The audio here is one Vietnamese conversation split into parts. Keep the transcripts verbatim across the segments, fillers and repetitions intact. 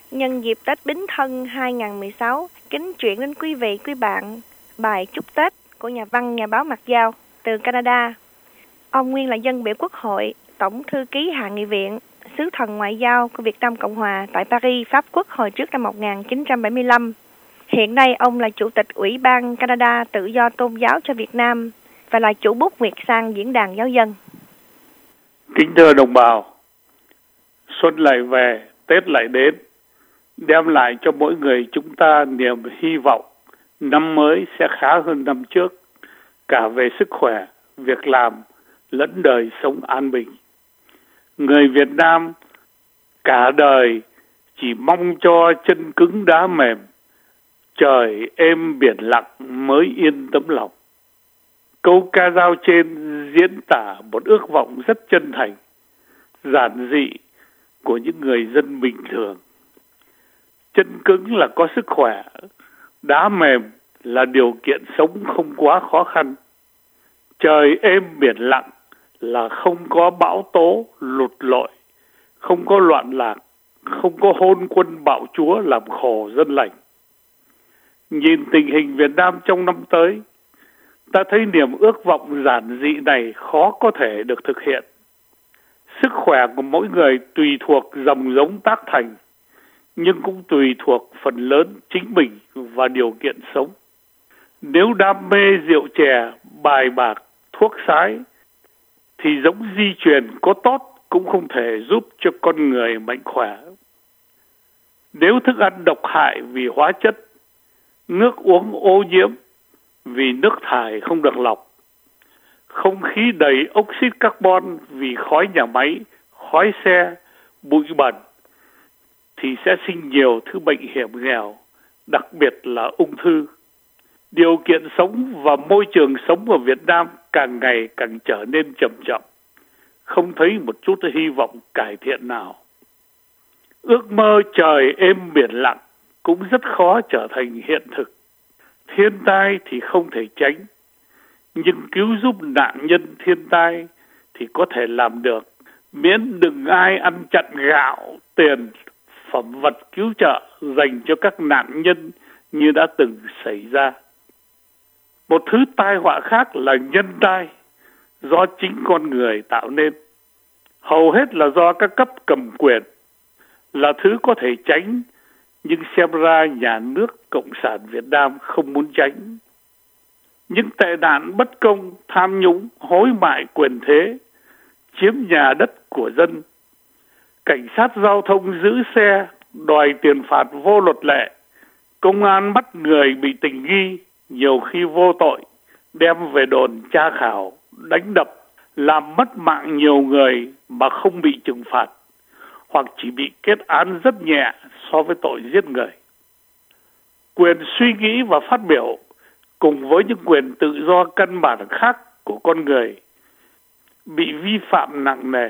Nhân dịp Tết Bính Thân hai không một sáu, kính chuyển đến quý vị, quý bạn bài chúc Tết của nhà văn, nhà báo Mạc Dao từ Canada. Ông nguyên là dân biểu Quốc hội, Tổng thư ký Hạ nghị viện, sứ thần ngoại giao của Việt Nam Cộng Hòa tại Paris, Pháp Quốc hồi trước năm một nghìn chín trăm bảy mươi lăm. Hiện nay ông là Chủ tịch Ủy ban Canada Tự do Tôn giáo cho Việt Nam và là chủ bút Nguyệt Sang Diễn đàn Giáo dân. Kính thưa đồng bào, xuân lại về, Tết lại đến, đem lại cho mỗi người chúng ta niềm hy vọng năm mới sẽ khá hơn năm trước, cả về sức khỏe, việc làm, lẫn đời sống an bình. Người Việt Nam cả đời chỉ mong cho chân cứng đá mềm, trời êm biển lặng mới yên tấm lòng. Câu ca dao trên diễn tả một ước vọng rất chân thành, giản dị của những người dân bình thường. Chân cứng là có sức khỏe, đá mềm là điều kiện sống không quá khó khăn. Trời êm biển lặng là không có bão tố, lụt lội, không có loạn lạc, không có hôn quân bạo chúa làm khổ dân lành. Nhìn tình hình Việt Nam trong năm tới, ta thấy niềm ước vọng giản dị này khó có thể được thực hiện. Sức khỏe của mỗi người tùy thuộc dòng giống tác thành, nhưng cũng tùy thuộc phần lớn chính mình và điều kiện sống. Nếu đam mê rượu chè, bài bạc, thuốc sái, thì giống di truyền có tốt cũng không thể giúp cho con người mạnh khỏe. Nếu thức ăn độc hại vì hóa chất, nước uống ô nhiễm vì nước thải không được lọc, không khí đầy oxit carbon vì khói nhà máy, khói xe, bụi bẩn, thì sẽ sinh nhiều thứ bệnh hiểm nghèo, đặc biệt là ung thư. Điều kiện sống và môi trường sống ở Việt Nam càng ngày càng trở nên trầm trọng, không thấy một chút hy vọng cải thiện nào. Ước mơ trời êm biển lặng cũng rất khó trở thành hiện thực. Thiên tai thì không thể tránh, nhưng cứu giúp nạn nhân thiên tai thì có thể làm được, miễn đừng ai ăn chặn gạo, tiền, phẩm vật cứu trợ dành cho các nạn nhân như đã từng xảy ra. Một thứ tai họa khác là nhân tai, do chính con người tạo nên. Hầu hết là do các cấp cầm quyền, là thứ có thể tránh, nhưng xem ra nhà nước Cộng sản Việt Nam không muốn tránh. Những tệ nạn bất công, tham nhũng, hối mại quyền thế, chiếm nhà đất của dân, cảnh sát giao thông giữ xe, đòi tiền phạt vô luật lệ, công an bắt người bị tình nghi, nhiều khi vô tội, đem về đồn tra khảo, đánh đập, làm mất mạng nhiều người mà không bị trừng phạt, hoặc chỉ bị kết án rất nhẹ so với tội giết người. Quyền suy nghĩ và phát biểu cùng với những quyền tự do căn bản khác của con người bị vi phạm nặng nề.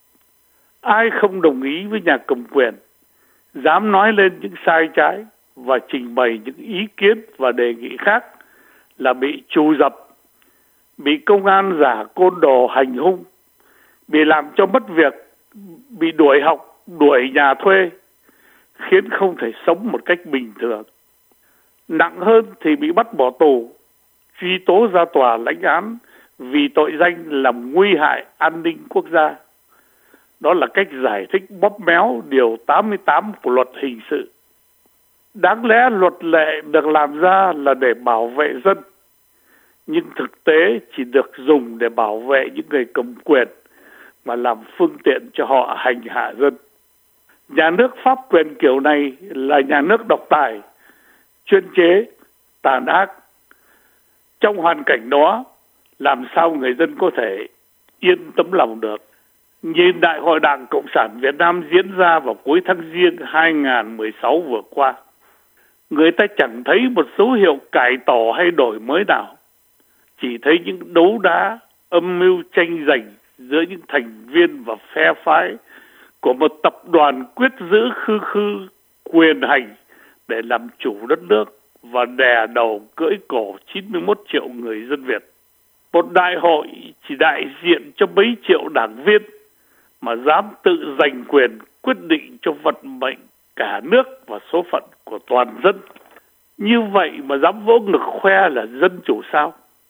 Ai không đồng ý với nhà cầm quyền, dám nói lên những sai trái và trình bày những ý kiến và đề nghị khác là bị trù dập, bị công an giả côn đồ hành hung, bị làm cho mất việc, bị đuổi học, đuổi nhà thuê, khiến không thể sống một cách bình thường. Nặng hơn thì bị bắt bỏ tù, truy tố ra tòa lãnh án vì tội danh làm nguy hại an ninh quốc gia. Đó là cách giải thích bóp méo điều tám mươi tám của luật hình sự. Đáng lẽ luật lệ được làm ra là để bảo vệ dân, nhưng thực tế chỉ được dùng để bảo vệ những người cầm quyền mà làm phương tiện cho họ hành hạ dân. Nhà nước pháp quyền kiểu này là nhà nước độc tài, chuyên chế, tàn ác. Trong hoàn cảnh đó, làm sao người dân có thể yên tấm lòng được? Nhìn Đại hội Đảng Cộng sản Việt Nam diễn ra vào cuối tháng Giêng hai không một sáu vừa qua, người ta chẳng thấy một dấu hiệu cải tổ hay đổi mới nào. Chỉ thấy những đấu đá, âm mưu tranh giành giữa những thành viên và phe phái của một tập đoàn quyết giữ khư khư quyền hành để làm chủ đất nước và đè đầu cưỡi cổ chín mươi mốt triệu người dân Việt. Một đại hội chỉ đại diện cho mấy triệu đảng viên mà dám tự giành quyền quyết định cho vận mệnh cả nước và số phận của toàn dân. Như vậy mà dám vỗ ngực khoe là dân chủ sao?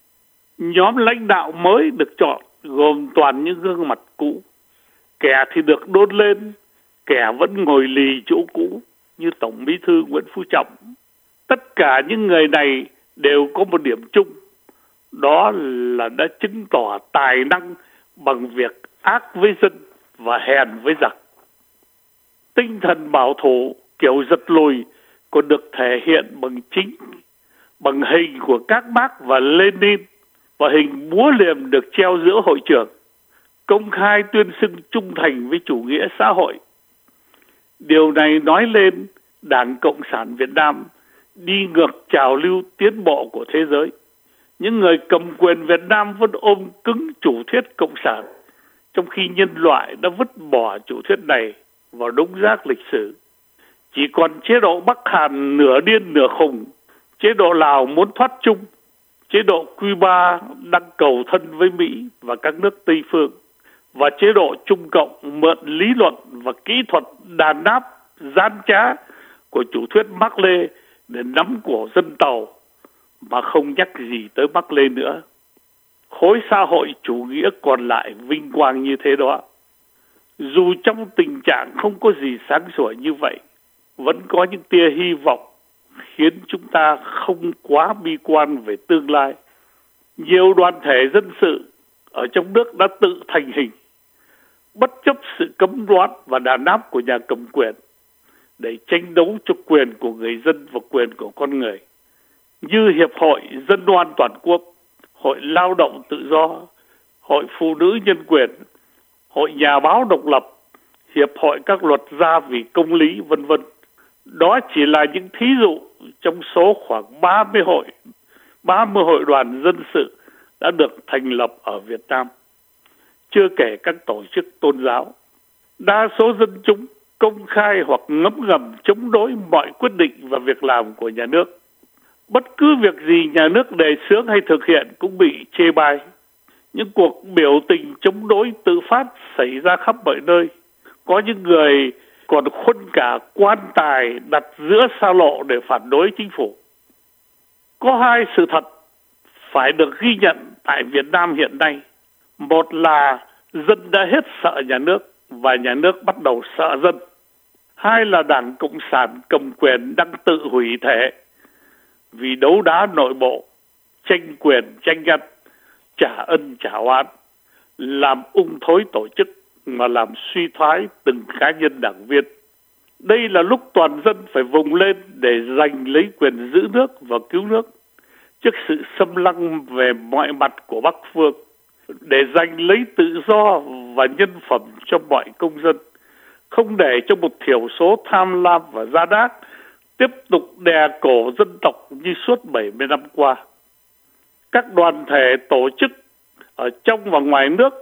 Nhóm lãnh đạo mới được chọn gồm toàn những gương mặt cũ. Kẻ thì được đốt lên, kẻ vẫn ngồi lì chỗ cũ như Tổng Bí thư Nguyễn Phú Trọng. Tất cả những người này đều có một điểm chung, đó là đã chứng tỏ tài năng bằng việc ác với dân và hèn với giặc. Tinh thần bảo thủ kiểu giật lùi còn được thể hiện bằng chính bằng hình của các Mác và Lenin và hình búa liềm được treo giữa hội trường, công khai tuyên xưng trung thành với chủ nghĩa xã hội. Điều này nói lên Đảng Cộng sản Việt Nam đi ngược trào lưu tiến bộ của thế giới. Những người cầm quyền Việt Nam vẫn ôm cứng chủ thuyết cộng sản, trong khi nhân loại đã vứt bỏ chủ thuyết này vào đống rác lịch sử. Chỉ còn chế độ Bắc Hàn nửa điên nửa khùng, chế độ Lào muốn thoát chung, chế độ Cuba đang cầu thân với Mỹ và các nước Tây phương, và chế độ Trung Cộng mượn lý luận và kỹ thuật đàn áp gian trá của chủ thuyết Mác Lê để nắm cổ dân Tàu mà không nhắc gì tới Mác Lê nữa. Khối xã hội chủ nghĩa còn lại vinh quang như thế đó. Dù trong tình trạng không có gì sáng sủa như vậy, vẫn có những tia hy vọng khiến chúng ta không quá bi quan về tương lai. Nhiều đoàn thể dân sự ở trong nước đã tự thành hình, bất chấp sự cấm đoán và đàn áp của nhà cầm quyền, để tranh đấu cho quyền của người dân và quyền của con người, như Hiệp hội Dân oan Toàn quốc, Hội Lao động Tự do, Hội Phụ nữ Nhân quyền, Hội Nhà báo Độc lập, Hiệp hội các luật gia vì công lý, vân vân. Đó chỉ là những thí dụ trong số khoảng ba mươi hội, ba mươi hội đoàn dân sự đã được thành lập ở Việt Nam, chưa kể các tổ chức tôn giáo. Đa số dân chúng công khai hoặc ngấm ngầm chống đối mọi quyết định và việc làm của nhà nước. Bất cứ việc gì nhà nước đề xướng hay thực hiện cũng bị chê bai. Những cuộc biểu tình chống đối tự phát xảy ra khắp mọi nơi. Có những người còn khuân cả quan tài đặt giữa xa lộ để phản đối chính phủ. Có hai sự thật phải được ghi nhận tại Việt Nam hiện nay. Một là dân đã hết sợ nhà nước và nhà nước bắt đầu sợ dân. Hai là Đảng Cộng sản cầm quyền đang tự hủy thể vì đấu đá nội bộ, tranh quyền tranh nhân, trả ân trả oán, làm ung thối tổ chức mà làm suy thoái từng cá nhân đảng viên. Đây là lúc toàn dân phải vùng lên để giành lấy quyền giữ nước và cứu nước trước sự xâm lăng về mọi mặt của Bắc phương, để giành lấy tự do và nhân phẩm cho mọi công dân, không để cho một thiểu số tham lam và gia đác tiếp tục đè cổ dân tộc như suốt bảy mươi năm qua. Các đoàn thể tổ chức ở trong và ngoài nước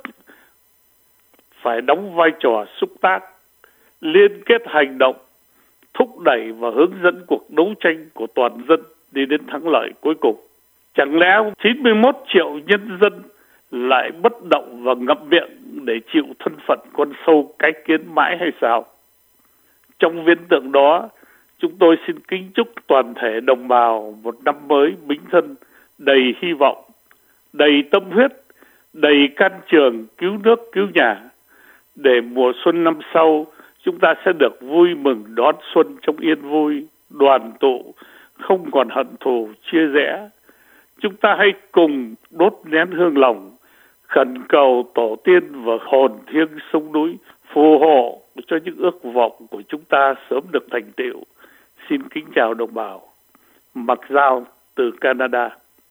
phải đóng vai trò xúc tác, liên kết hành động, thúc đẩy và hướng dẫn cuộc đấu tranh của toàn dân đi đến thắng lợi cuối cùng. Chẳng lẽ chín mươi mốt triệu nhân dân lại bất động và ngậm miệng để chịu thân phận con sâu cái kiến mãi hay sao? Trong viễn tượng đó, chúng tôi xin kính chúc toàn thể đồng bào một năm mới bính thân, đầy hy vọng, đầy tâm huyết, đầy can trường cứu nước cứu nhà, để mùa xuân năm sau chúng ta sẽ được vui mừng đón xuân trong yên vui, đoàn tụ, không còn hận thù chia rẽ. Chúng ta hãy cùng đốt nén hương lòng, khẩn cầu tổ tiên và hồn thiêng sông núi phù hộ cho những ước vọng của chúng ta sớm được thành tựu. Xin kính chào đồng bào. Mặc Dao từ Canada.